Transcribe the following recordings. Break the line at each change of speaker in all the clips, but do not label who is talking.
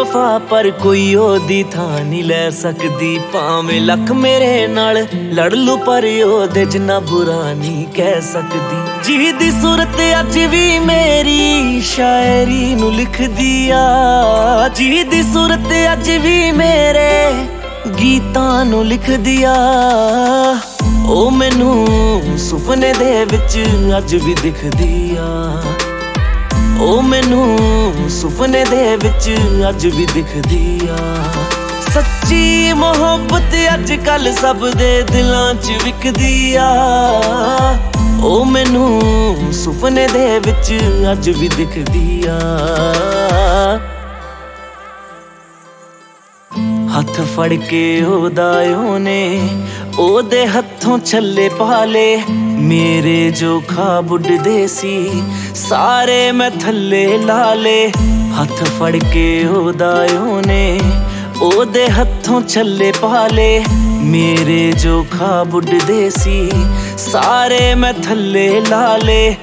ਵਫਾ ਪਰ ਕੋਈ ਉਹਦੀ ਥਾਂ ਨਹੀਂ ਲੈ ਸਕਦੀ। ਭਾਵੇਂ ਲੱਖ ਮੇਰੇ ਨਾਲ ਲੜ ਲੂ ਪਰ ਉਹਦੇ ਜਿੰਨਾ ਬੁਰਾ ਨਹੀਂ ਕਹਿ ਸਕਦੀ। ਜਿਹਦੀ ਸੂਰਤ ਅੱਜ ਵੀ ਮੇਰੀ ਸ਼ਾਇਰੀ ਨੂੰ ਲਿਖਦੀ ਆ, ਜਿਹਦੀ ਸੂਰਤ ਅੱਜ ਵੀ ਮੇਰੇ ਗੀਤਾਂ ਨੂੰ ਲਿਖਦੀ ਆ। ਉਹ ਮੈਨੂੰ ਸੁਪਨੇ ਦੇ ਵਿੱਚ ਅੱਜ ਵੀ ਦਿਖਦੀ ਆ, ਉਹ ਮੈਨੂੰ ਸੁਪਨੇ ਦੇ ਵਿੱਚ ਅੱਜ ਵੀ ਦਿਖਦੀ ਆ। ਸੱਚੀ ਮੁਹੱਬਤ ਅੱਜ ਕੱਲ ਸਭ ਦੇ ਦਿਲਾਂ 'ਚ ਵਿਕਦੀ ਆ। ਉਹ ਮੈਨੂੰ ਸੁਪਨੇ ਦੇ ਵਿੱਚ ਅੱਜ ਵੀ ਦਿਖਦੀ ਆ। ਹੱਥ ਫੜ ਕੇ ਉਹਦਾ ਉਹਨੇ ਉਹਦੇ ਹੱਥੋਂ ਛੱਲੇ ਪਾ ਲੇ। ਮੇਰੇ ਜੋ ਖਾਬ ਉੱਡਦੇ ਸੀ ਸਾਰੇ ਮੈਂ ਥੱਲੇ ਲਾ ਲੇ। ਹੱਥ ਫੜ ਕੇ ਉਹਦਾ ਉਹਨੇ ਉਹਦੇ ਹੱਥੋਂ ਛੱਲੇ ਪਾ ਲੇ। ਮੇਰੇ ਜੋ ਖਾਬ ਉੱਡਦੇ ਸੀ ਸਾਰੇ ਮੈਂ ਥੱਲੇ ਲਾ ਲੇ।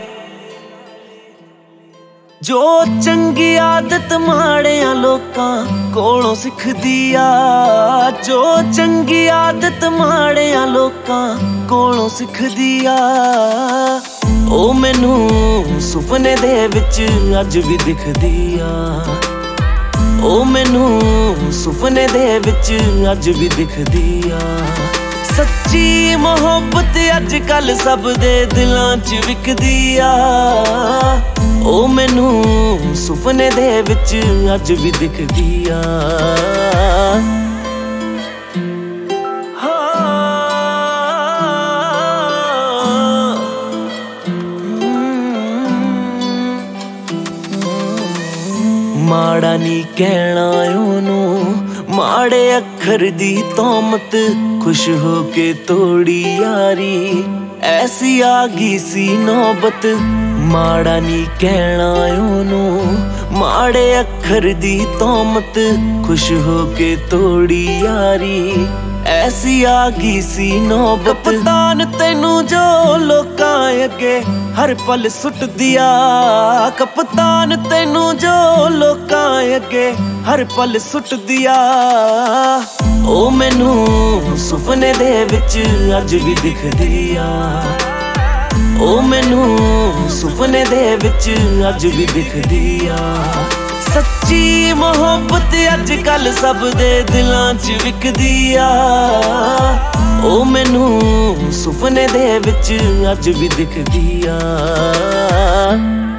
ਜੋ ਚੰਗੀ ਆਦਤ ਮਾੜਿਆਂ ਲੋਕਾਂ ਕੋਲੋਂ ਸਿੱਖਦੀ ਆ, ਜੋ ਚੰਗੀ ਆਦਤ ਮਾੜਿਆਂ ਲੋਕਾਂ ਕੋਲੋਂ ਸਿੱਖਦੀ ਆ। ਉਹ ਮੈਨੂੰ ਸੁਪਨੇ ਦੇ ਵਿੱਚ ਅੱਜ ਵੀ ਦਿਖਦੀ ਆ, ਉਹ ਮੈਨੂੰ ਸੁਪਨੇ ਦੇ ਵਿੱਚ ਅੱਜ ਵੀ ਦਿਖਦੀ ਆ। ਸੱਚੀ ਮੁਹੱਬਤ ਅੱਜ ਕੱਲ ਸਭ ਦੇ ਦਿਲਾਂ 'ਚ ਵਿਕਦੀ ਆ। ਉਹ ਮੈਨੂੰ ਸੁਪਨੇ ਦੇ ਵਿੱਚ ਅੱਜ ਵੀ ਦਿਖਦੀ ਆ। ਮਾੜਾ ਨੀ ਕਹਿਣਾ ਉਹਨੂੰ, ਮਾੜੇ ਅੱਖਰ ਦੀ ਤੋਮਤ, ਖੁਸ਼ ਹੋ ਕੇ ਤੋੜੀ ਯਾਰੀ ਐਸੀ ਆ ਗਈ ਸੀ ਨੌਬਤ। ਮਾੜਾ ਨੀ ਕਹਿਣਾ ਉਹਨੂੰ, ਮਾੜੇ ਅੱਖਰ ਦੀ ਤੋਮਤ, ਖੁਸ਼ ਹੋ ਕੇ ਤੋੜੀ ਯਾਰੀ ਐਸੀ ਆ ਗਈ ਸੀ ਨੌਬਤ। ਕਪਤਾਨ ਤੈਨੂੰ ਜੋ ਲੋਕਾਂ ਅੱਗੇ ਹਰ ਪਲ ਸੁੱਟਦੀ ਆ, ਕਪਤਾਨ ਤੈਨੂੰ ਜੋ ਲੋਕਾਂ ਅੱਗੇ ਹਰ ਪਲ ਸੁੱਟਦੀ ਆ। ਉਹ ਮੈਨੂੰ ਸੁਪਨੇ ਦੇ ਵਿੱਚ ਅੱਜ ਵੀ ਦਿਖਦੀ ਆ, ਉਹ ਮੈਨੂੰ ਸੁਪਨੇ ਦੇ ਵਿੱਚ ਅੱਜ ਵੀ ਦਿਖਦੀ ਆ। ਸੱਚੀ ਮੁਹੱਬਤ ਅੱਜ ਕੱਲ ਸਭ ਦੇ ਦਿਲਾਂ 'ਚ ਵਿਕਦੀ ਆ। ਉਹ ਮੈਨੂੰ ਸੁਪਨੇ ਦੇ ਵਿੱਚ ਅੱਜ ਵੀ ਦਿਖਦੀ ਆ।